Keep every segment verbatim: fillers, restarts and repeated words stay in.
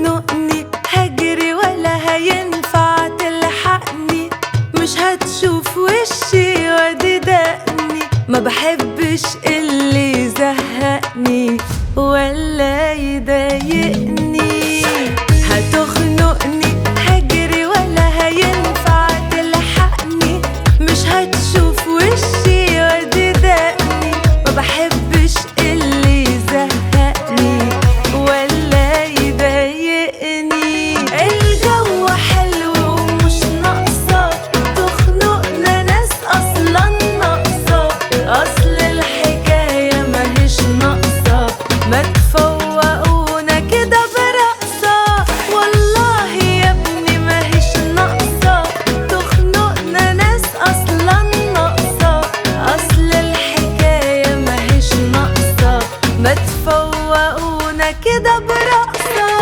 هتخنقني هجري ولا هينفع تلحقني، مش هتشوف وشي وادي دقني، ما بحبش اللي يزهقني ولا يضايقني. هتخنقني هجري ولا هينفع تلحقني، مش هتشوف وشي وادي دقني، ما بحبش اللي يزهقني ولا يضايقني. الجو حلو ومش ناقصة تخنقنا ناس اصلا ناقصة، اصل الحكاية ماهيش ناقصة، ما تفوقونا كده برقصة. والله يا ابني ماهيش ناقصة تخنقنا ناس اصلا ناقصة، اصل الحكاية ماهيش ناقصة، ما تفوقونا كده برقصة.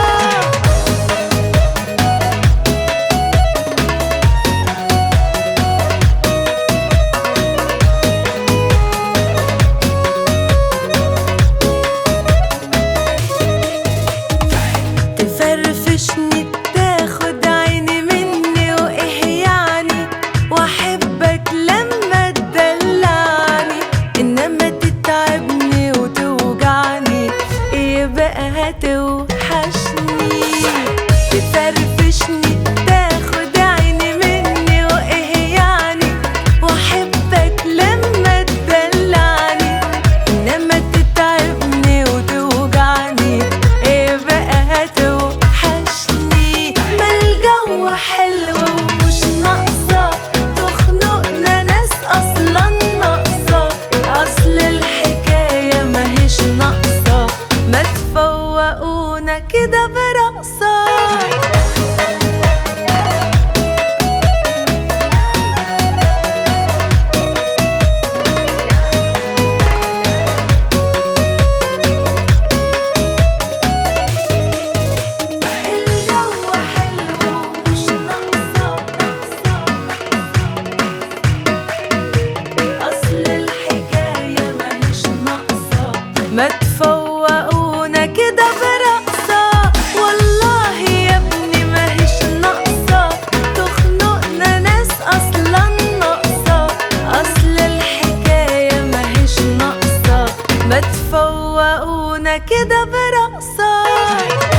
تفرفشني تاخد عيني مني وايه يعني، واحبك لما تدلعني، انما تتعبني وتوجعني يبقى هتوحشني. تفرفشني تاخد عيني مني وايه يعني، واحبك لما تدلعني، انما تتعبني وتوجعني يبقى هتوحشني. ما الجو حلو ومش ناقصة تخنقنا ناس اصلا ناقصة، اصل الحكاية ماهيش ناقصة، ما تفوقونا كده برقصة. الجو حلو ومش ناقصة أصل الحكاية ماهيش ناقصة، ما تفوقونا كده برقصة. والله يا ابني ماهيش ناقصة تخنقنا ناس أصلا ناقصة، أصل الحكاية ماهيش ناقصة، ما تفوقونا كده برقصة.